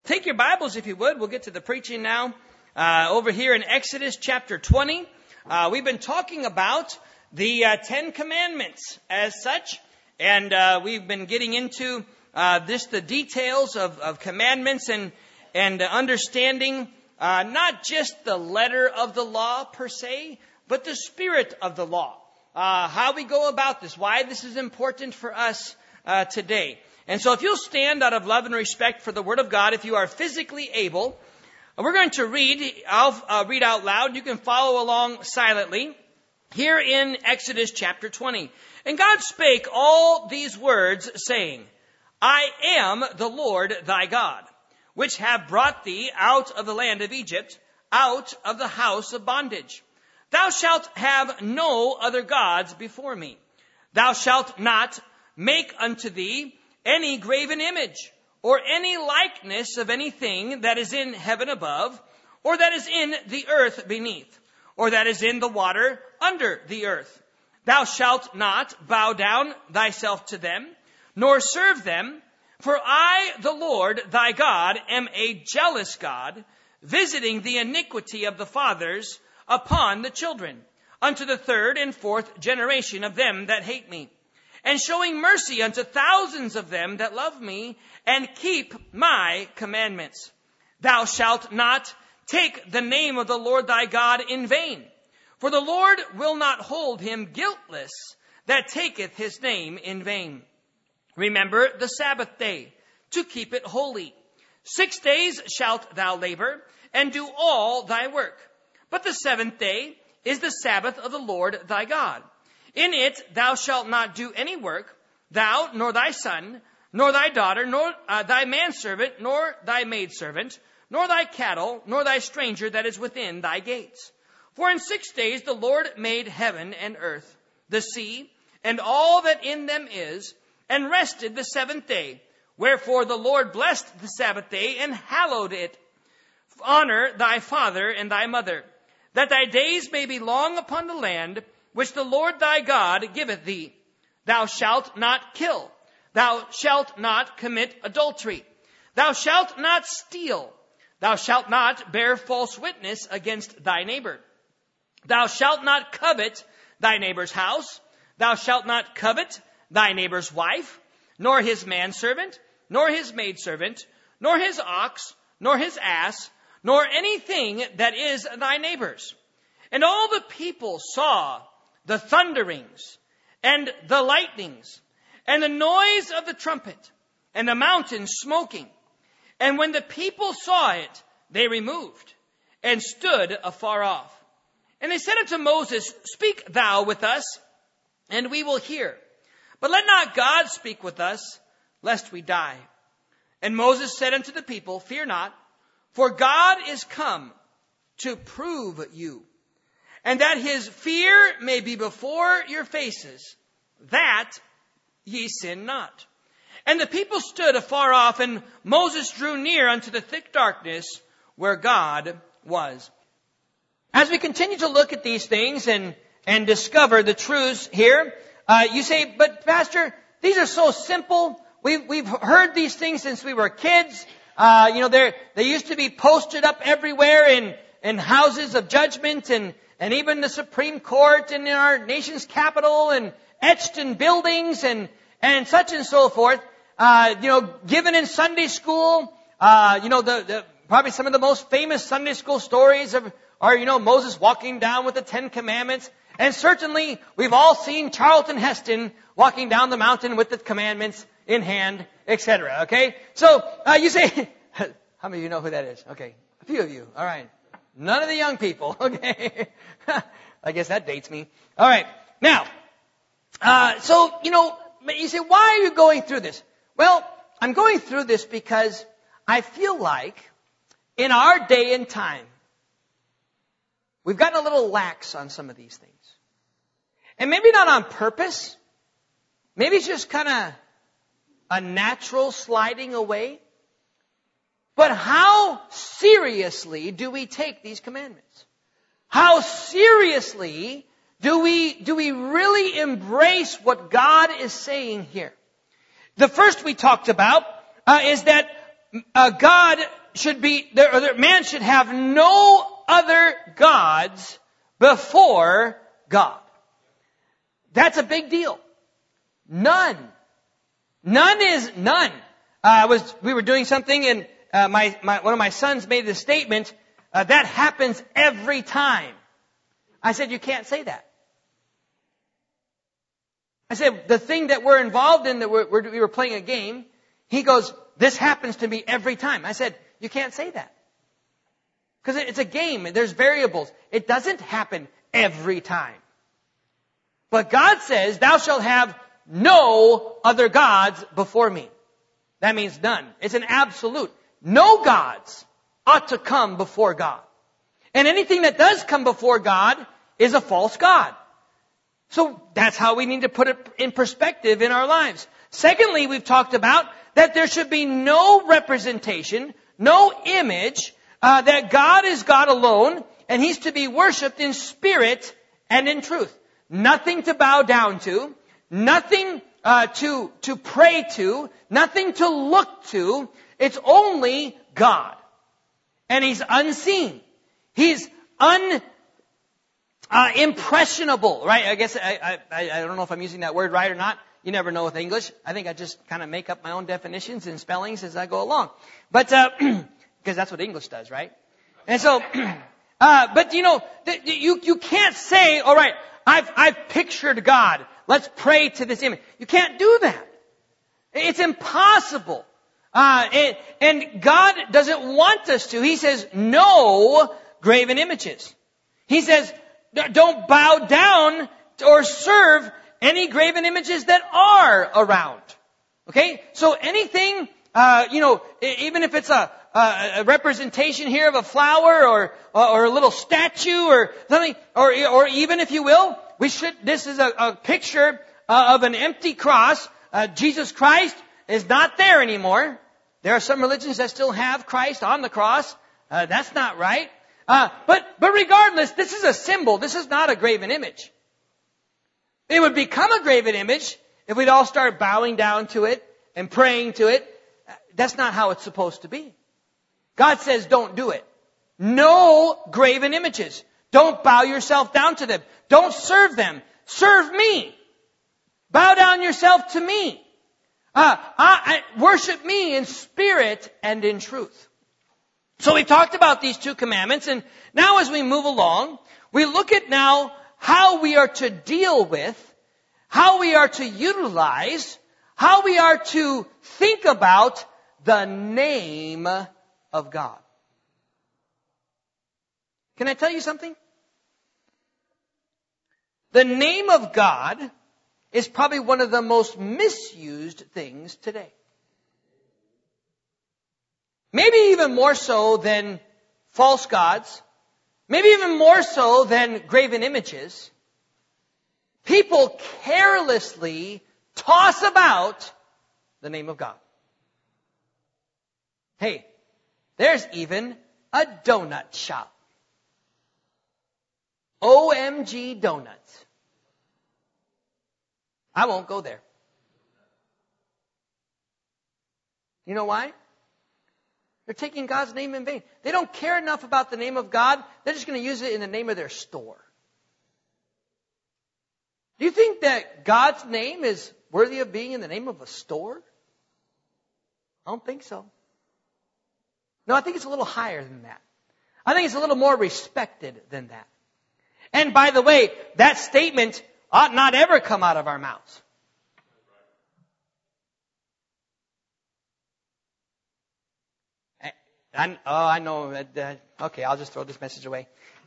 take your Bibles, if you would. We'll get to the preaching now. Over here in Exodus chapter 20, we've been talking about the Ten Commandments as such, and we've been getting into the details of commandments and understanding not just the letter of the law per se, but the spirit of the law. How we go about this, why this is important for us today. And so if you'll stand out of love and respect for the Word of God, if you are physically able, we're going to read. I'll read out loud. You can follow along silently. Here in Exodus chapter 20. And God spake all these words, saying, I am the Lord thy God, which have brought thee out of the land of Egypt, out of the house of bondage. Thou shalt have no other gods before me. Thou shalt not make unto thee any graven image, or any likeness of anything that is in heaven above, or that is in the earth beneath, or that is in the water under the earth. Thou shalt not bow down thyself to them, nor serve them, for I, the Lord thy God, am a jealous God, visiting the iniquity of the fathers upon the children, unto the third and fourth generation of them that hate me, and showing mercy unto thousands of them that love me, and keep my commandments. Thou shalt not take the name of the Lord thy God in vain, for the Lord will not hold him guiltless that taketh his name in vain. Remember the Sabbath day, to keep it holy. 6 days shalt thou labor, and do all thy work. But the seventh day is the Sabbath of the Lord thy God. In it thou shalt not do any work, thou, nor thy son, nor thy daughter, nor thy manservant, nor thy maidservant, nor thy cattle, nor thy stranger that is within thy gates. For in 6 days the Lord made heaven and earth, the sea, and all that in them is, and rested the seventh day. Wherefore the Lord blessed the Sabbath day, and hallowed it. Honor thy father and thy mother, that thy days may be long upon the land which the Lord thy God giveth thee. Thou shalt not kill. Thou shalt not commit adultery. Thou shalt not steal. Thou shalt not bear false witness against thy neighbor. Thou shalt not covet thy neighbor's house. Thou shalt not covet thy neighbor's wife, nor his manservant, nor his maidservant, nor his ox, nor his ass, nor anything that is thy neighbor's. And all the people saw the thunderings, and the lightnings, and the noise of the trumpet, and the mountain smoking. And when the people saw it, they removed, and stood afar off. And they said unto Moses, Speak thou with us, and we will hear. But let not God speak with us, lest we die. And Moses said unto the people, Fear not, for God is come to prove you, and that his fear may be before your faces, that ye sin not. And the people stood afar off, and Moses drew near unto the thick darkness where God was. As we continue to look at these things and discover the truths here, you say, but Pastor, these are so simple. We've heard these things since we were kids. They used to be posted up everywhere in houses of judgment and even the Supreme Court and in our nation's capital and etched in buildings and such and so forth. Given in Sunday school, probably some of the most famous Sunday school stories are Moses walking down with the Ten Commandments. And certainly we've all seen Charlton Heston walking down the mountain with the commandments in hand, etc. Okay? So, you say, how many of you know who that is? Okay. A few of you. All right. None of the young people. Okay. I guess that dates me. All right. Now, you say, why are you going through this? Well, I'm going through this because I feel like in our day and time, we've gotten a little lax on some of these things. And maybe not on purpose. Maybe it's just kind of a natural sliding away. But how seriously do we take these commandments? How seriously do we really embrace what God is saying here? The first we talked about is that God man should have no other gods before God. That's a big deal. None. None is none. We were doing something and one of my sons made the statement, that happens every time. I said, you can't say that. I said, the thing that we're involved in, that we were playing a game, he goes, this happens to me every time. I said, you can't say that. Because it's a game, and there's variables. It doesn't happen every time. But God says, thou shalt have no other gods before me. That means none. It's an absolute. No gods ought to come before God. And anything that does come before God is a false god. So that's how we need to put it in perspective in our lives. Secondly, we've talked about that there should be no representation, no image, that God is God alone, and He's to be worshipped in spirit and in truth. Nothing to bow down to, nothing to pray to, nothing to look to. It's only God. And He's unseen. He's impressionable, right? I guess I don't know if I'm using that word right or not. You never know with English. I think I just kind of make up my own definitions and spellings as I go along. But because that's what English does, right? And so, but you can't say, all right, I've pictured God. Let's pray to this image. You can't do that. It's impossible. And God doesn't want us to. He says, no graven images. He says, don't bow down or serve any graven images that are around. Okay? So anything, even if it's a representation here of a flower or a little statue or something, or even if you will, this is a picture of an empty cross. Jesus Christ is not there anymore. There are some religions that still have Christ on the cross. That's not right. But regardless, this is a symbol. This is not a graven image. It would become a graven image if we'd all start bowing down to it and praying to it. That's not how it's supposed to be. God says don't do it. No graven images. Don't bow yourself down to them. Don't serve them. Serve me. Bow down yourself to me. Worship me in spirit and in truth. So we've talked about these two commandments, and now as we move along, we look at now how we are to deal with, how we are to utilize, how we are to think about the name of God. Can I tell you something? The name of God is probably one of the most misused things today. Maybe even more so than false gods. Maybe even more so than graven images. People carelessly toss about the name of God. Hey, there's even a donut shop. OMG Donuts. I won't go there. You know why? They're taking God's name in vain. They don't care enough about the name of God. They're just going to use it in the name of their store. Do you think that God's name is worthy of being in the name of a store? I don't think so. No, I think it's a little higher than that. I think it's a little more respected than that. And by the way, that statement ought not ever come out of our mouths. I know. Okay, I'll just throw this message away.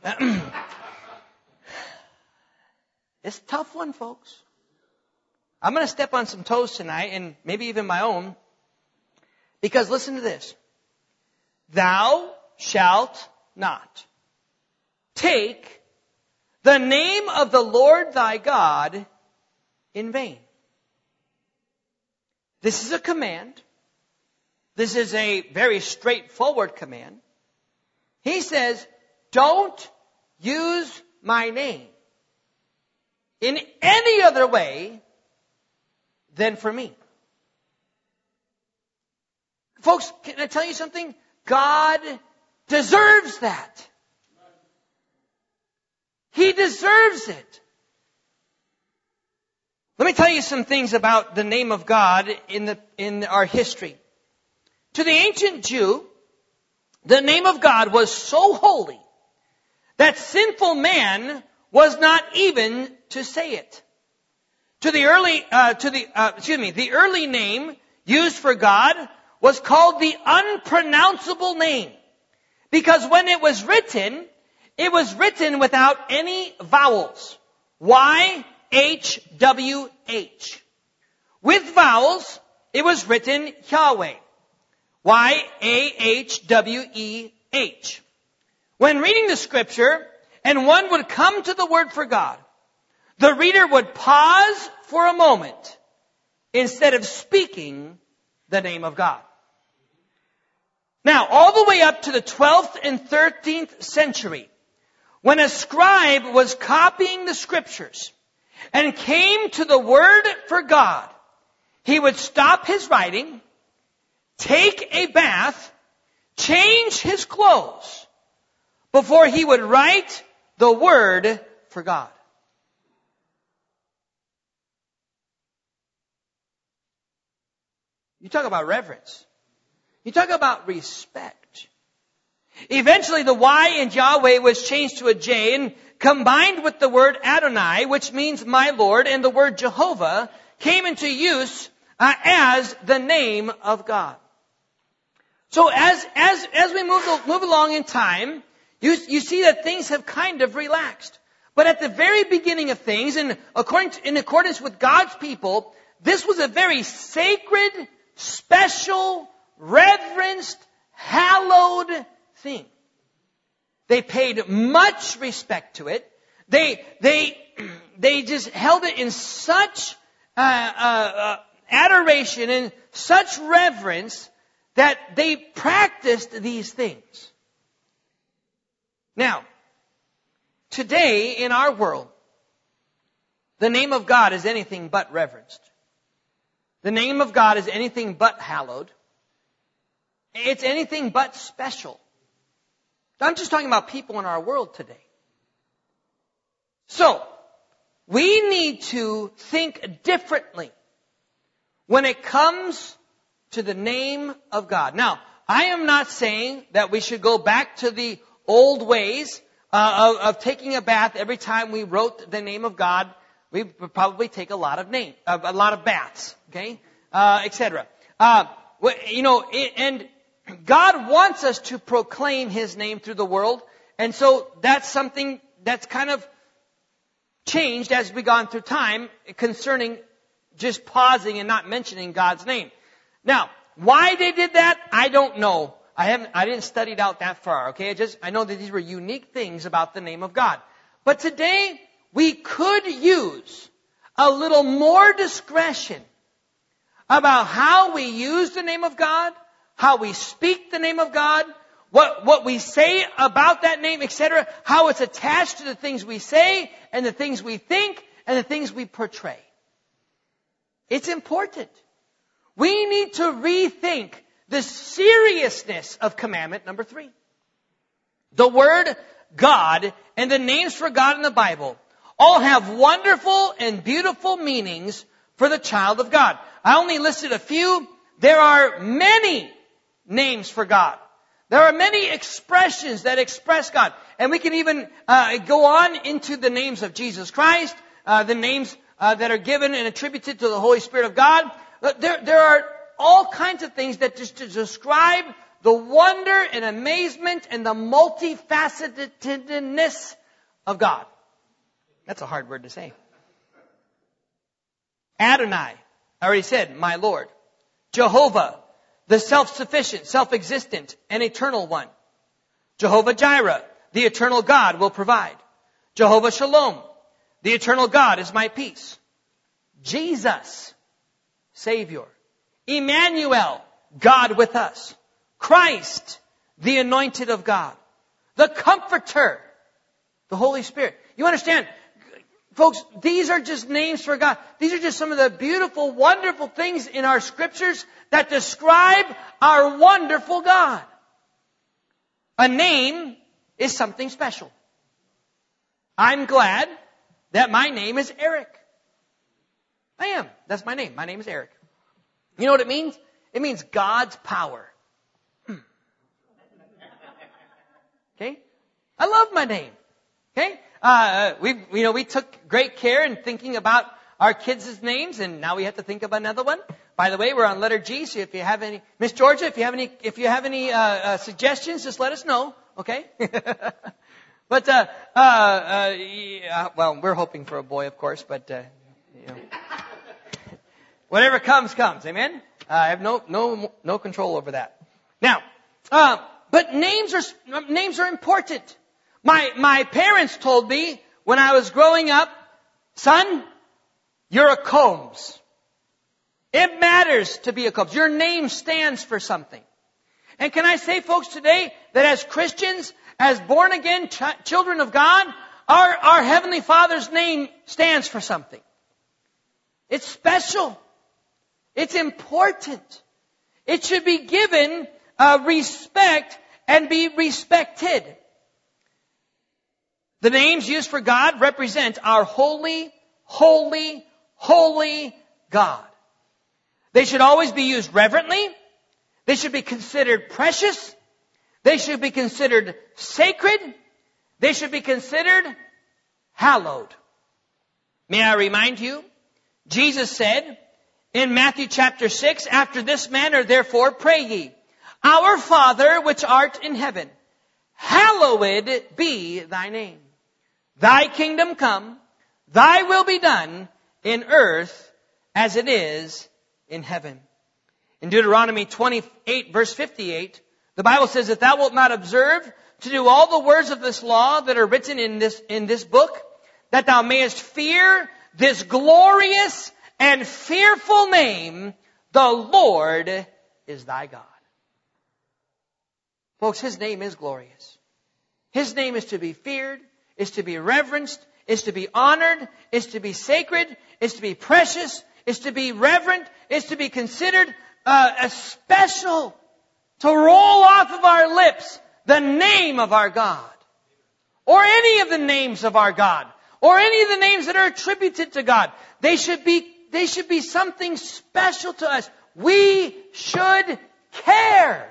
It's a tough one, folks. I'm going to step on some toes tonight, and maybe even my own. Because listen to this. Thou shalt not take the name of the Lord thy God in vain. This is a command. This is a very straightforward command. He says, don't use my name in any other way than for me. Folks, can I tell you something? God deserves that. He deserves it. Let me tell you some things about the name of God in our history. To the ancient Jew, the name of God was so holy that sinful man was not even to say it. The early name used for God was called the unpronounceable name, because when it was written without any vowels. YHWH. With vowels, it was written Yahweh. YAHWEH. When reading the scripture, and one would come to the word for God, the reader would pause for a moment instead of speaking the name of God. Now, all the way up to the 12th and 13th century, when a scribe was copying the scriptures and came to the word for God, he would stop his writing, take a bath, change his clothes, before he would write the word for God. You talk about reverence. You talk about respect. Eventually the Y in Yahweh was changed to a J and combined with the word Adonai, which means my Lord, and the word Jehovah came into use as the name of God. So as we move along in time, you see that things have kind of relaxed. But at the very beginning of things, in accordance with God's people, this was a very sacred, special, reverenced, hallowed thing. They paid much respect to it. They just held it in such adoration and such reverence that they practiced these things. Now, today in our world, the name of God is anything but reverenced. The name of God is anything but hallowed. It's anything but special. I'm just talking about people in our world today. So, we need to think differently when it comes to the name of God. Now, I am not saying that we should go back to the old ways of taking a bath every time we wrote the name of God. We would probably take a lot of baths, okay, etc. And God wants us to proclaim His name through the world, and so that's something that's kind of changed as we've gone through time concerning just pausing and not mentioning God's name. Now, why they did that, I don't know. I didn't study it out that far, okay? I know that these were unique things about the name of God. But today, we could use a little more discretion about how we use the name of God, how we speak the name of God, what we say about that name, etc., how it's attached to the things we say and the things we think and the things we portray. It's important. We need to rethink the seriousness of commandment number 3. The word God and the names for God in the Bible all have wonderful and beautiful meanings for the child of God. I only listed a few. There are many names for God. There are many expressions that express God. And we can even go on into the names of Jesus Christ, the names that are given and attributed to the Holy Spirit of God. There are all kinds of things that just to describe the wonder and amazement and the multifacetedness of God. That's a hard word to say. Adonai, I already said, my Lord. Jehovah, the self-sufficient, self-existent, and eternal one. Jehovah Jireh, the eternal God will provide. Jehovah Shalom, the eternal God is my peace. Jesus, Savior. Emmanuel, God with us. Christ, the anointed of God. The Comforter, the Holy Spirit. You understand, folks, these are just names for God. These are just some of the beautiful, wonderful things in our scriptures that describe our wonderful God. A name is something special. I'm glad that my name is Eric. I am. That's my name. My name is Eric. You know what it means? It means God's power. Okay? I love my name. Okay? We took great care in thinking about our kids' names, and now we have to think of another one. By the way, we're on letter G, so if you have any, Miss Georgia, if you have any suggestions, just let us know. Okay? But well, we're hoping for a boy, of course, but whatever comes. Amen. I have no control over that. Now, but names are important. My parents told me when I was growing up, son, you're a Combs. It matters to be a Combs. Your name stands for something. And can I say, folks, today that as Christians, as born again children of God, our Heavenly Father's name stands for something. It's special. It's important. It should be given respect and be respected. The names used for God represent our holy, holy, holy God. They should always be used reverently. They should be considered precious. They should be considered sacred. They should be considered hallowed. May I remind you, Jesus said in Matthew chapter 6, after this manner therefore pray ye, Our Father which art in heaven, hallowed be thy name. Thy kingdom come, thy will be done in earth as it is in heaven. In Deuteronomy 28 verse 58, the Bible says that thou wilt not observe to do all the words of this law that are written in this book, that thou mayest fear this glorious and fearful name, the Lord is thy God. Folks, His name is glorious. His name is to be feared, is to be reverenced, is to be honored, is to be sacred, is to be precious, is to be reverent, is to be considered a special, to roll off of our lips the name of our God, or any of the names of our God, or any of the names that are attributed to God. They should be something special to us. We should care.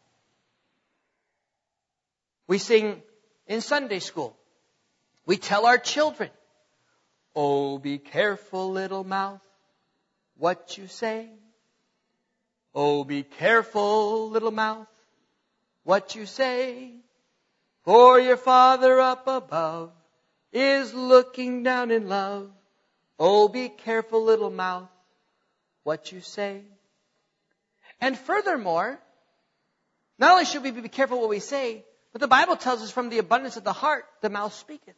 We sing in Sunday school. We tell our children, oh, be careful, little mouth, what you say. Oh, be careful, little mouth, what you say. For your Father up above is looking down in love. Oh, be careful, little mouth, what you say. And furthermore, not only should we be careful what we say, but the Bible tells us from the abundance of the heart, the mouth speaketh.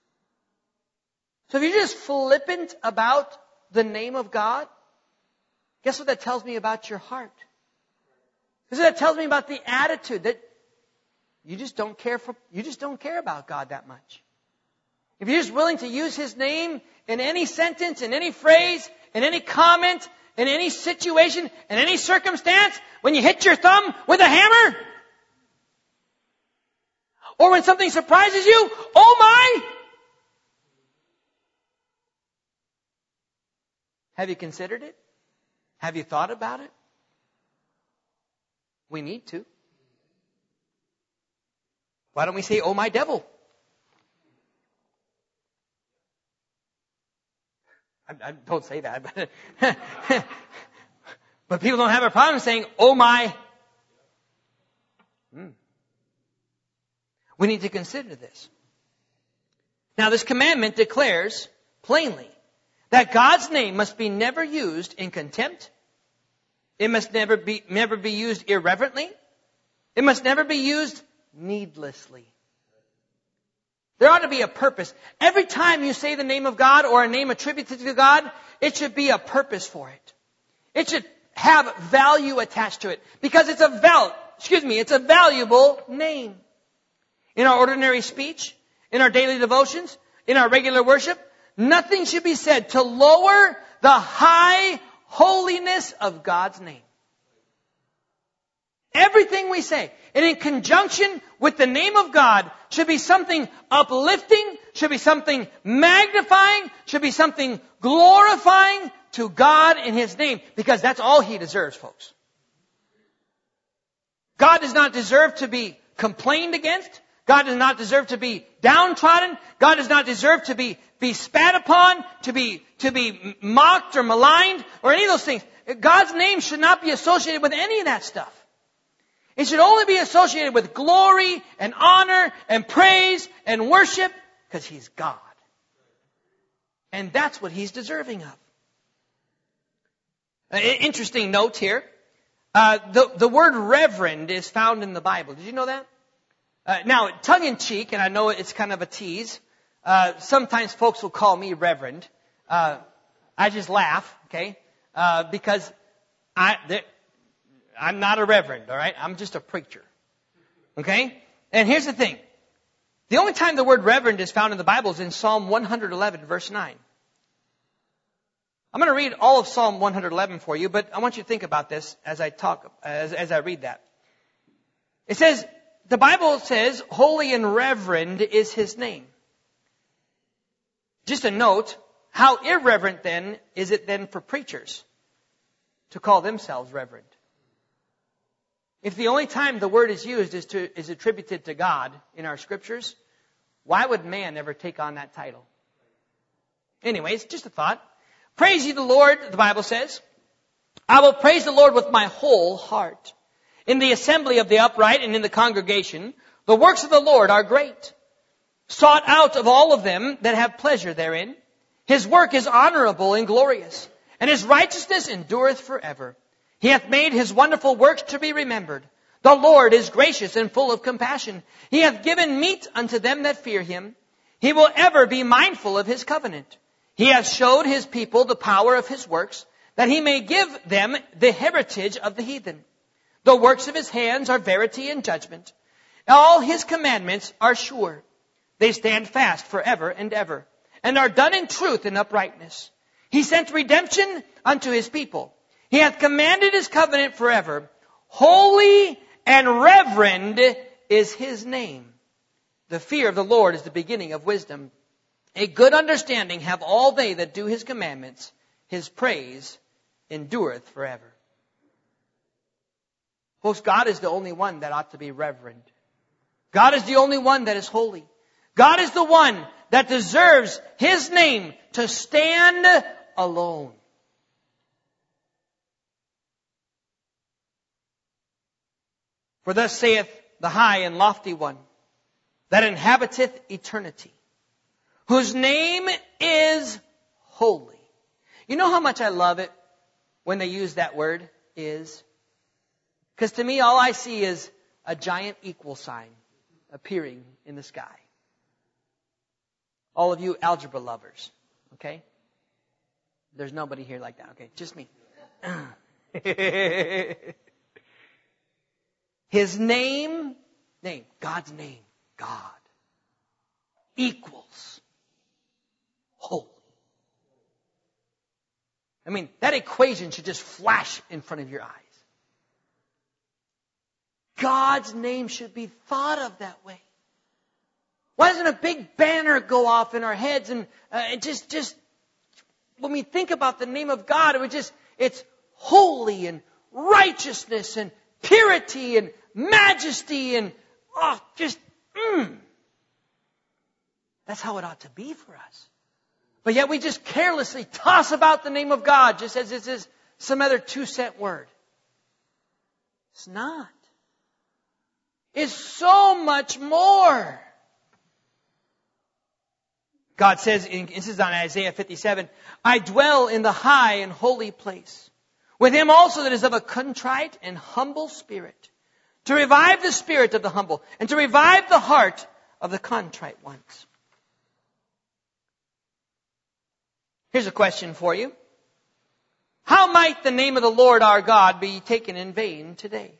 So if you're just flippant about the name of God, guess what that tells me about your heart? Guess what that tells me about the attitude that you just don't care about God that much. If you're just willing to use His name in any sentence, in any phrase, in any comment, in any situation, in any circumstance, when you hit your thumb with a hammer, or when something surprises you, oh my! Have you considered it? Have you thought about it? We need to. Why don't we say, oh my devil? I don't say that, but people don't have a problem saying, oh my. We need to consider this. Now, this commandment declares plainly that God's name must be never used in contempt. It must never be used irreverently. It must never be used needlessly. There ought to be a purpose. Every time you say the name of God or a name attributed to God, it should be a purpose for it. It should have value attached to it because it's a valuable name. In our ordinary speech, in our daily devotions, in our regular worship, nothing should be said to lower the high holiness of God's name. Everything we say, and in conjunction with the name of God, should be something uplifting, should be something magnifying, should be something glorifying to God in His name, because that's all He deserves, folks. God does not deserve to be complained against. God does not deserve to be downtrodden. God does not deserve to be spat upon, to be mocked or maligned, or any of those things. God's name should not be associated with any of that stuff. It should only be associated with glory and honor and praise and worship, because He's God. And that's what He's deserving of. An interesting note here. The word reverend is found in the Bible. Did you know that? Now, tongue-in-cheek, and I know it's kind of a tease, sometimes folks will call me reverend. I just laugh, okay? Because I'm not a reverend, all right? I'm just a preacher, okay? And here's the thing. The only time the word reverend is found in the Bible is in Psalm 111, verse 9. I'm going to read all of Psalm 111 for you, but I want you to think about this as I read that. It says, the Bible says, holy and reverend is His name. Just a note, how irreverent then is it then for preachers to call themselves reverend? If the only time the word is used is attributed to God in our scriptures, why would man ever take on that title? Anyways, just a thought. Praise ye the Lord, the Bible says. I will praise the Lord with my whole heart. In the assembly of the upright and in the congregation, the works of the Lord are great, sought out of all of them that have pleasure therein. His work is honorable and glorious, and His righteousness endureth forever. He hath made His wonderful works to be remembered. The Lord is gracious and full of compassion. He hath given meat unto them that fear Him. He will ever be mindful of His covenant. He hath showed His people the power of His works, that He may give them the heritage of the heathen. The works of His hands are verity and judgment. All His commandments are sure. They stand fast forever and ever, and are done in truth and uprightness. He sent redemption unto His people. He hath commanded His covenant forever. Holy and reverend is His name. The fear of the Lord is the beginning of wisdom. A good understanding have all they that do His commandments. His praise endureth forever. Folks, God is the only one that ought to be reverend. God is the only one that is holy. God is the one that deserves His name to stand alone. For thus saith the high and lofty one, that inhabiteth eternity, whose name is holy. You know how much I love it when they use that word, is? Because to me, all I see is a giant equal sign appearing in the sky. All of you algebra lovers, okay? There's nobody here like that, okay? Just me. His name, God's name, God, equals holy. I mean, that equation should just flash in front of your eyes. God's name should be thought of that way. Why doesn't a big banner go off in our heads and just when we think about the name of God, it's holy and righteousness and purity and majesty and that's how it ought to be for us. But yet we just carelessly toss about the name of God just as this is some other 2-cent word. It's not. It's so much more. God says, this is on Isaiah 57, I dwell in the high and holy place, with him also that is of a contrite and humble spirit, to revive the spirit of the humble, and to revive the heart of the contrite ones. Here's a question for you. How might the name of the Lord our God be taken in vain today?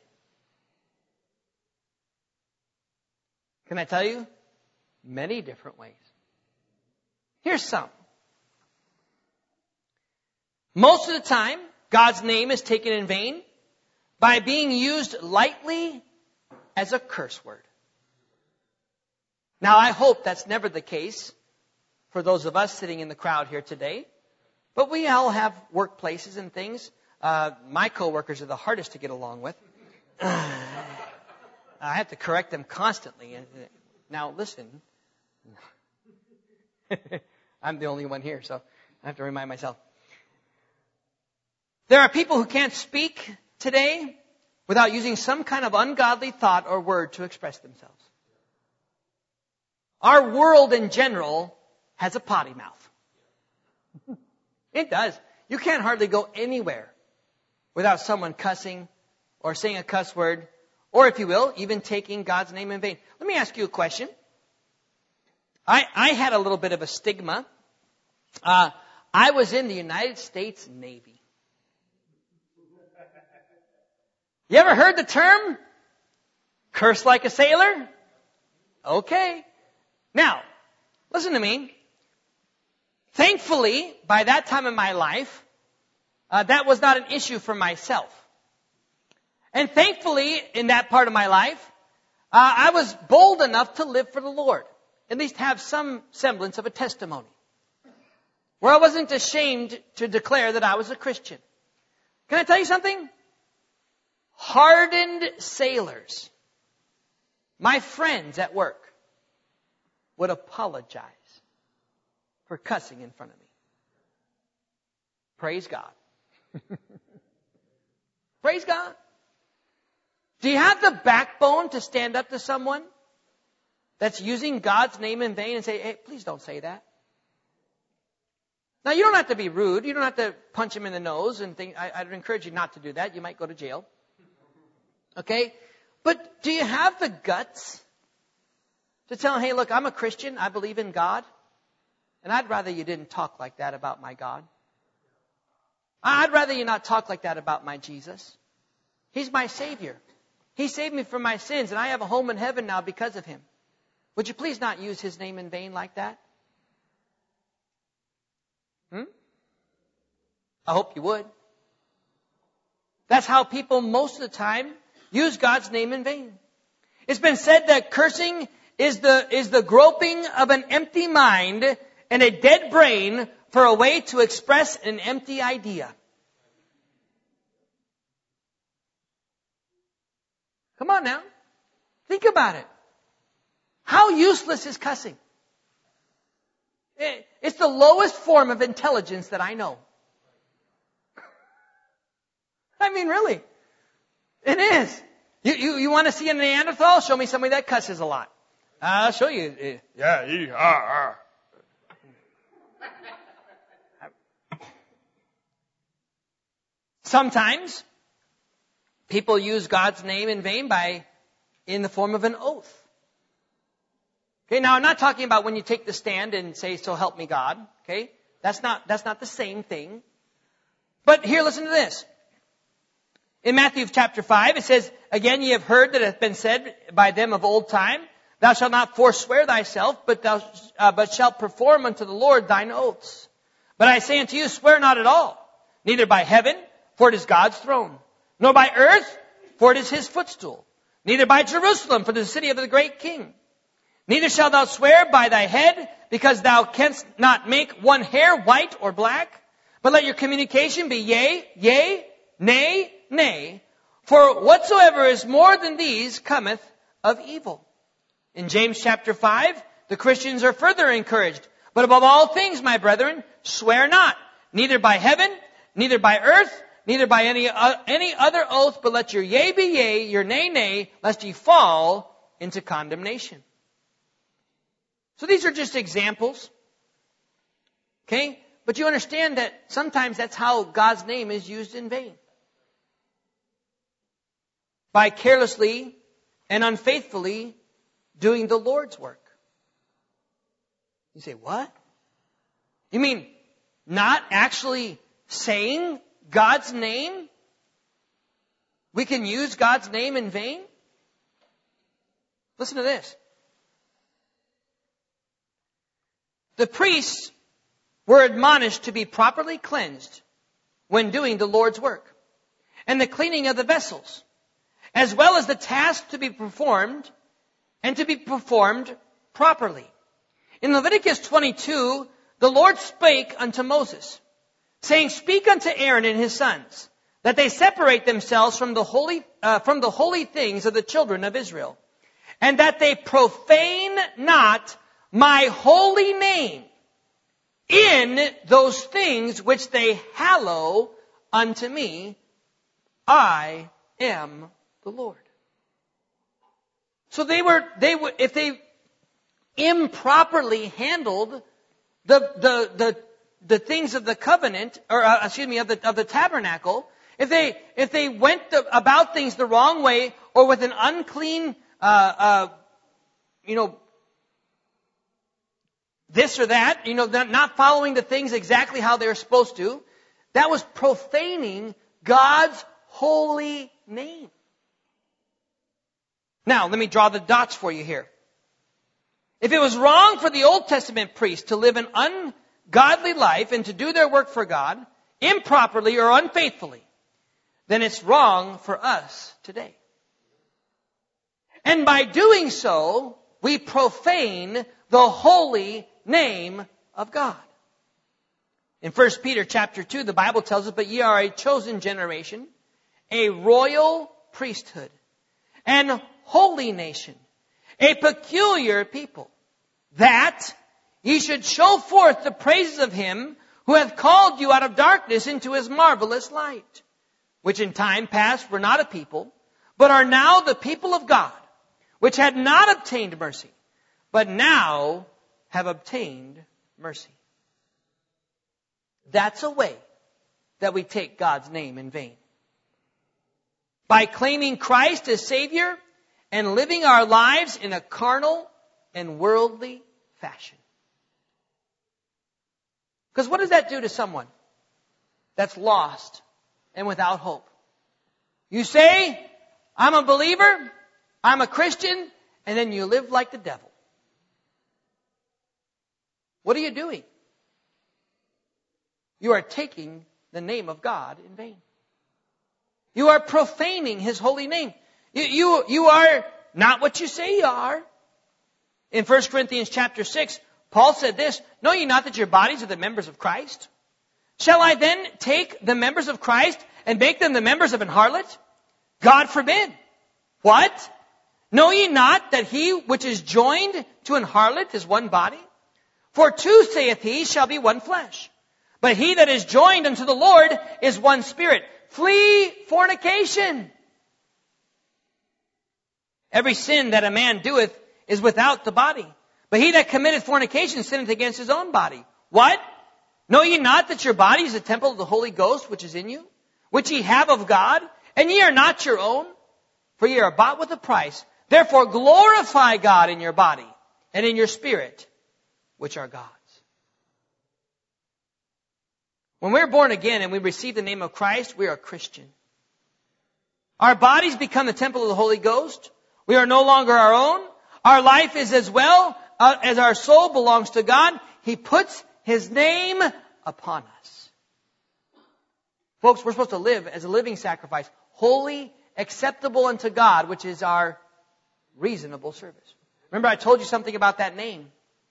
Can I tell you? Many different ways. Here's some. Most of the time, God's name is taken in vain by being used lightly as a curse word. Now, I hope that's never the case for those of us sitting in the crowd here today. But we all have workplaces and things. My coworkers are the hardest to get along with. I have to correct them constantly. Now, listen. I'm the only one here, so I have to remind myself. There are people who can't speak today without using some kind of ungodly thought or word to express themselves. Our world in general has a potty mouth. It does. You can't hardly go anywhere without someone cussing or saying a cuss word, or if you will, even taking God's name in vain. Let me ask you a question. I had a little bit of a stigma. I was in the United States Navy. You ever heard the term? Curse like a sailor? Okay. Now, listen to me. Thankfully, by that time in my life, that was not an issue for myself. And thankfully, in that part of my life, I was bold enough to live for the Lord. At least have some semblance of a testimony. Where I wasn't ashamed to declare that I was a Christian. Can I tell you something? Hardened sailors, my friends at work, would apologize for cussing in front of me. Praise God. Praise God. Do you have the backbone to stand up to someone that's using God's name in vain and say, hey, please don't say that? Now, you don't have to be rude. You don't have to punch him in the nose and think. I'd encourage you not to do that. You might go to jail. Okay? But do you have the guts to tell him, hey, look, I'm a Christian. I believe in God. And I'd rather you didn't talk like that about my God. I'd rather you not talk like that about my Jesus. He's my Savior. He saved me from my sins, and I have a home in heaven now because of Him. Would you please not use His name in vain like that? I hope you would. That's how people most of the time use God's name in vain. It's been said that cursing is the groping of an empty mind and a dead brain for a way to express an empty idea. Come on now. Think about it. How useless is cussing? It's the lowest form of intelligence that I know. I mean, really. It is. You want to see a Neanderthal? Show me somebody that cusses a lot. I'll show you. Yeah. Sometimes people use God's name in vain in the form of an oath. Okay, now I'm not talking about when you take the stand and say, so help me God. Okay, that's not the same thing. But here, listen to this. In Matthew chapter 5, it says, again, ye have heard that it hath been said by them of old time, thou shalt not forswear thyself, but shalt perform unto the Lord thine oaths. But I say unto you, swear not at all, neither by heaven, for it is God's throne, nor by earth, for it is His footstool, neither by Jerusalem, for it is the city of the great King. Neither shalt thou swear by thy head, because thou canst not make one hair white or black, but let your communication be yea, yea, nay, nay. For whatsoever is more than these cometh of evil. In James chapter 5, the Christians are further encouraged. But above all things, my brethren, swear not, neither by heaven, neither by earth, neither by any other oath, but let your yea be yea, your nay, nay, lest ye fall into condemnation. So these are just examples. Okay? But you understand that sometimes that's how God's name is used in vain. By carelessly and unfaithfully doing the Lord's work. You say, what? You mean not actually saying God's name? We can use God's name in vain? Listen to this. The priests were admonished to be properly cleansed when doing the Lord's work. and the cleaning of the vessels, as well as the task to be performed and to be performed properly. In Leviticus 22, the Lord spake unto Moses, saying, Speak unto Aaron and his sons, that they separate themselves from the holy things of the children of Israel, and that they profane not my holy name in those things which they hallow unto me. I am the Lord. So if they improperly handled the things of the covenant, or of the tabernacle, if they went about things the wrong way, or with an unclean, this or that, not following the things exactly how they were supposed to, that was profaning God's holy name. Now, let me draw the dots for you here. If it was wrong for the Old Testament priests to live an ungodly life and to do their work for God improperly or unfaithfully, then it's wrong for us today. And by doing so, we profane the holy name of God. In 1 Peter chapter 2, the Bible tells us, But ye are a chosen generation, a royal priesthood, and holy nation, a peculiar people, that ye should show forth the praises of him who hath called you out of darkness into his marvelous light, which in time past were not a people, but are now the people of God, which had not obtained mercy, but now have obtained mercy. That's a way that we take God's name in vain. By claiming Christ as Savior and living our lives in a carnal and worldly fashion. Because what does that do to someone that's lost and without hope? You say, I'm a believer, I'm a Christian, and then you live like the devil. What are you doing? You are taking the name of God in vain. You are profaning his holy name. You are not what you say you are. In 1 Corinthians chapter 6, Paul said this, Know ye not that your bodies are the members of Christ? Shall I then take the members of Christ and make them the members of an harlot? God forbid. What? Know ye not that he which is joined to an harlot is one body? For two, saith he, shall be one flesh. But he that is joined unto the Lord is one spirit. Flee fornication. Every sin that a man doeth is without the body. But he that committeth fornication sinneth against his own body. What? Know ye not that your body is a temple of the Holy Ghost which is in you, which ye have of God, and ye are not your own? For ye are bought with a price. Therefore glorify God in your body and in your spirit, which are God's. When we're born again and we receive the name of Christ, we are a Christian. Our bodies become the temple of the Holy Ghost. We are no longer our own. Our life is as well as our soul belongs to God. He puts his name upon us. Folks, we're supposed to live as a living sacrifice, holy, acceptable unto God, which is our reasonable service. Remember, I told you something about that name.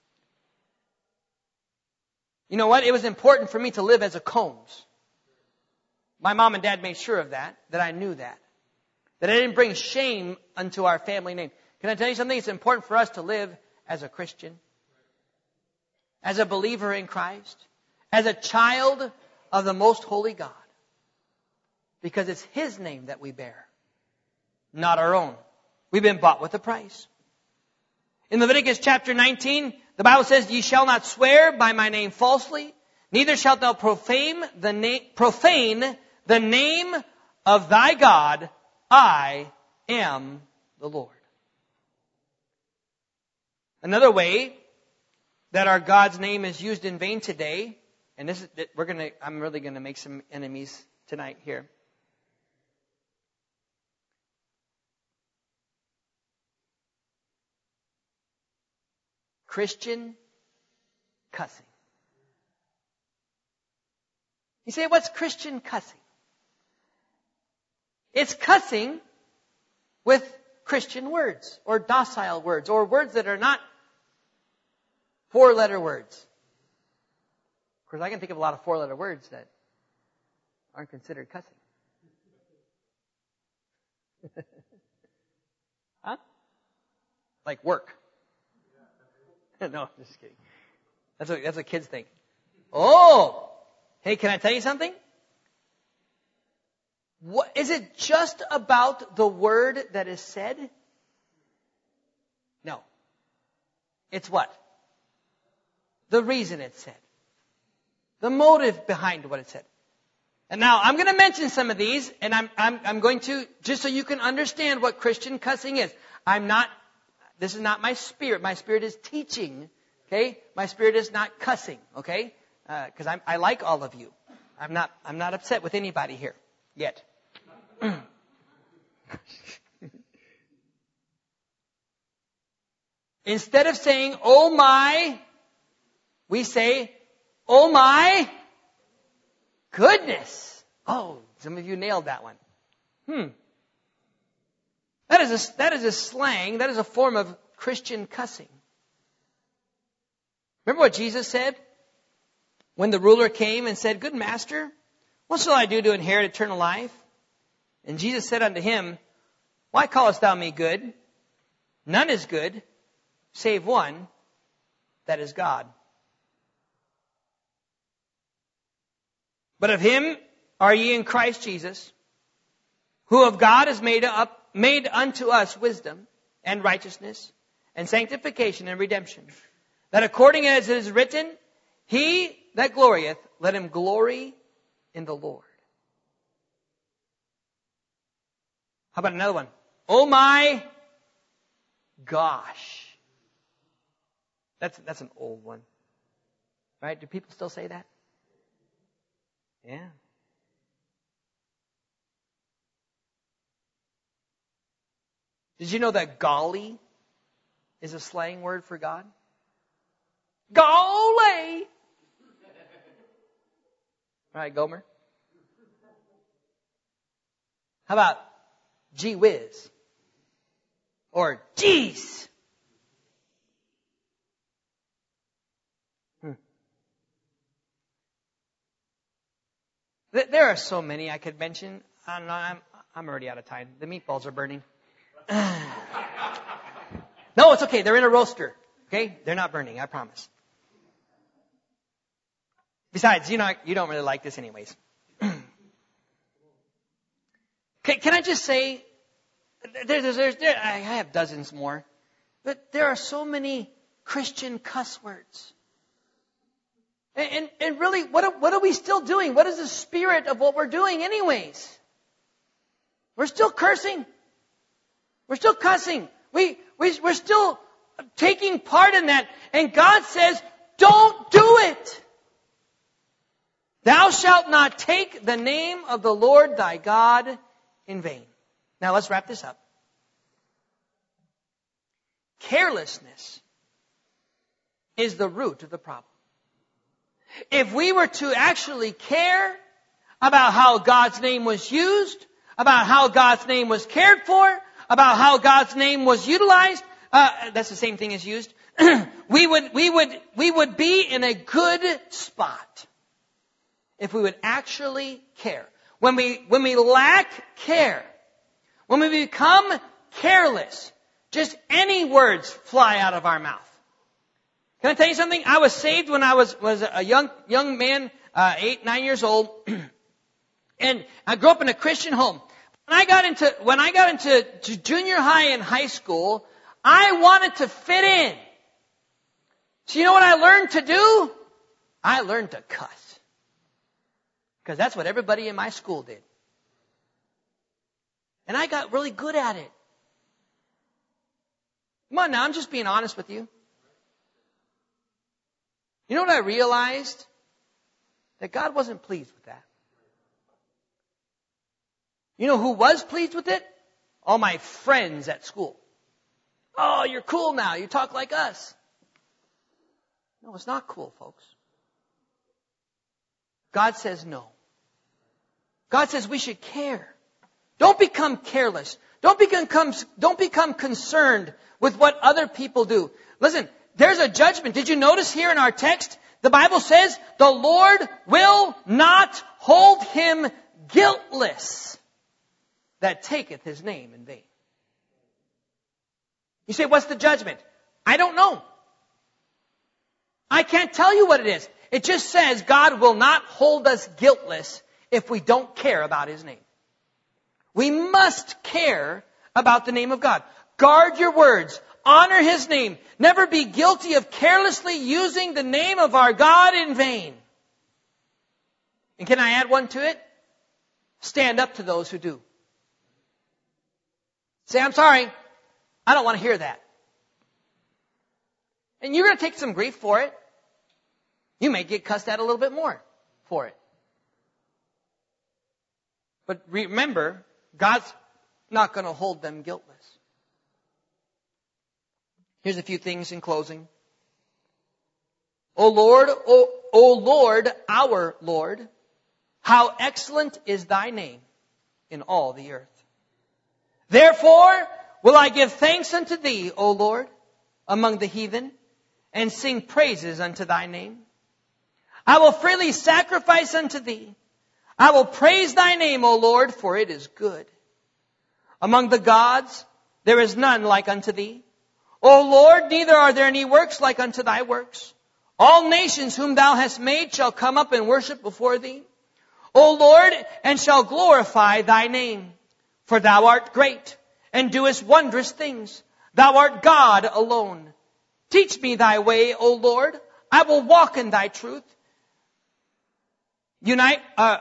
You know what? It was important for me to live as a Combs. My mom and dad made sure of that I knew that I didn't bring shame unto our family name. Can I tell you something? It's important for us to live as a Christian, as a believer in Christ, as a child of the most holy God, because it's his name that we bear, not our own. We've been bought with a price. In Leviticus chapter 19, the Bible says, Ye shall not swear by my name falsely, neither shalt thou profane the name of thy God. I am the Lord. Another way that our God's name is used in vain today, and I'm really going to make some enemies tonight here. Christian cussing. You say, what's Christian cussing? It's cussing with Christian words or docile words or words that are not 4-letter words. Of course, I can think of a lot of 4-letter words that aren't considered cussing. Huh? Like work. No, I'm just kidding. That's what kids think. Oh! Hey, can I tell you something? What, is it just about the word that is said? No. It's what? The reason it's said. The motive behind what it said. And now I'm going to mention some of these, and I'm going to, just so you can understand what Christian cussing is. This is not my spirit. My spirit is teaching. Okay? My spirit is not cussing. Okay? Because I like all of you. I'm not upset with anybody here yet. Instead of saying, oh my, we say, oh my goodness. Oh, some of you nailed that one. That is a slang. That is a form of Christian cussing. Remember what Jesus said? When the ruler came and said, good master, what shall I do to inherit eternal life? And Jesus said unto him, why callest thou me good? None is good, save one, that is God. But of him are ye in Christ Jesus, who of God is made unto us wisdom and righteousness and sanctification and redemption, that according as it is written, he that glorieth, let him glory in the Lord. How about another one? Oh my gosh. That's an old one. Right? Do people still say that? Yeah. Did you know that golly is a slang word for God? Golly! All right, Gomer. How about gee whiz? Or geez? There are so many I could mention. I'm already out of time. The meatballs are burning. No, it's okay. They're in a roaster. Okay? They're not burning, I promise. Besides, you don't really like this anyways. Can I just say, I have dozens more, but there are so many Christian cuss words. And really, what are we still doing? What is the spirit of what we're doing anyways? We're still cursing. We're still cussing. We're still taking part in that. And God says, don't do it. Thou shalt not take the name of the Lord thy God in vain. Now let's wrap this up. Carelessness is the root of the problem. If we were to actually care about how God's name was used, about how God's name was cared for, about how God's name was utilized, that's the same thing as used, we would be in a good spot if we would actually care. When we lack care, when we become careless, just any words fly out of our mouth. Can I tell you something? I was saved when I was a young man, 8, 9 years old, and I grew up in a Christian home. When I got into junior high and high school, I wanted to fit in. So you know what I learned to do? I learned to cuss. Because that's what everybody in my school did. And I got really good at it. Come on now, I'm just being honest with you. You know what I realized? That God wasn't pleased with that. You know who was pleased with it? All my friends at school. Oh, you're cool now. You talk like us. No, it's not cool, folks. God says no. God says we should care. Don't become careless. Don't become concerned with what other people do. Listen, there's a judgment. Did you notice here in our text? The Bible says, the Lord will not hold him guiltless that taketh his name in vain. You say, what's the judgment? I don't know. I can't tell you what it is. It just says God will not hold us guiltless if we don't care about his name. We must care about the name of God. Guard your words. Honor his name. Never be guilty of carelessly using the name of our God in vain. And can I add one to it? Stand up to those who do. Say, I'm sorry. I don't want to hear that. And you're going to take some grief for it. You may get cussed at a little bit more for it. But remember, God's not going to hold them guiltless. Here's a few things in closing. O Lord, our Lord, how excellent is thy name in all the earth. Therefore will I give thanks unto thee, O Lord, among the heathen, and sing praises unto thy name. I will freely sacrifice unto thee. I will praise thy name, O Lord, for it is good. Among the gods there is none like unto thee. O Lord, neither are there any works like unto thy works. All nations whom thou hast made shall come up and worship before thee, O Lord, and shall glorify thy name. For thou art great, and doest wondrous things. Thou art God alone. Teach me thy way, O Lord. I will walk in thy truth. Unite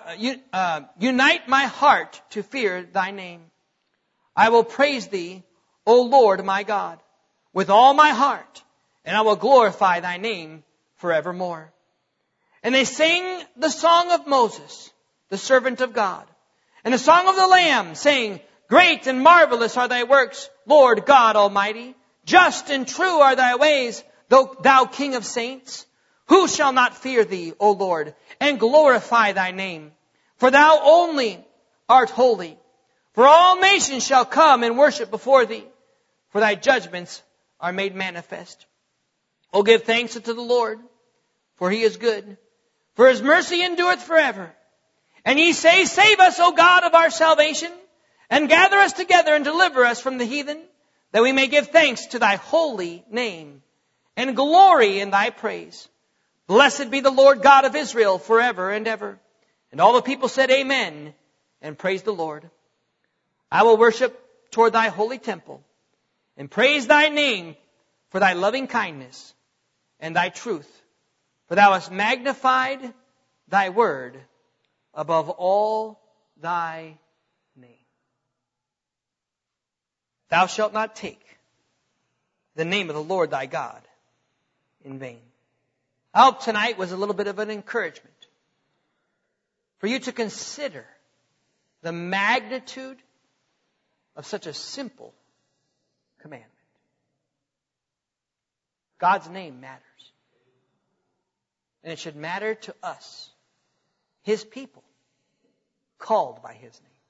my heart to fear thy name. I will praise thee, O Lord my God, with all my heart, and I will glorify thy name forevermore. And they sang the song of Moses, the servant of God, and the song of the Lamb, saying, Great and marvelous are thy works, Lord God Almighty. Just and true are thy ways, thou King of saints. Who shall not fear thee, O Lord, and glorify thy name? For thou only art holy. For all nations shall come and worship before thee, for thy judgments are made manifest. O give thanks unto the Lord, for he is good, for his mercy endureth forever. And ye say, Save us, O God of our salvation, and gather us together and deliver us from the heathen, that we may give thanks to thy holy name, and glory in thy praise. Blessed be the Lord God of Israel forever and ever. And all the people said, Amen, and praise the Lord. I will worship toward thy holy temple, and praise thy name for thy loving kindness and thy truth. For thou hast magnified thy word above all thy name. Thou shalt not take the name of the Lord thy God in vain. I hope tonight was a little bit of an encouragement for you to consider the magnitude of such a simple commandment. God's name matters. And it should matter to us, his people, called by his name.